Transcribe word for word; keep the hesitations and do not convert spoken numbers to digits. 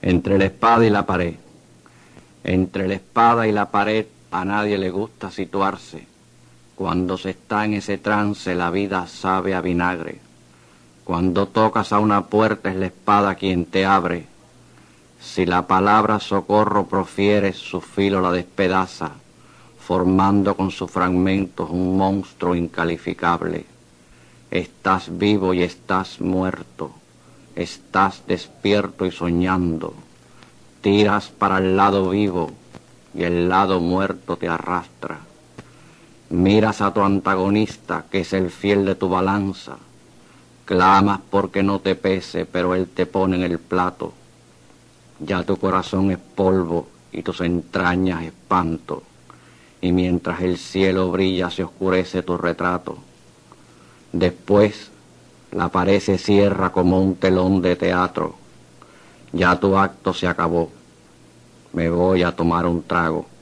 Entre la espada y la pared. Entre la espada y la pared a nadie le gusta situarse. Cuando se está en ese trance la vida sabe a vinagre. Cuando tocas a una puerta es la espada quien te abre. Si la palabra socorro profieres, su filo la despedaza, formando con sus fragmentos un monstruo incalificable. Estás vivo y estás muerto, estás despierto y soñando. Tiras para el lado vivo y el lado muerto te arrastra. Miras a tu antagonista, que es el fiel de tu balanza. Clamas porque no te pese, pero él te pone en el plato. Ya tu corazón es polvo y tus entrañas espanto. Y mientras el cielo brilla se oscurece tu retrato. Después la pared se cierra como un telón de teatro. Ya tu acto se acabó. Me voy a tomar un trago.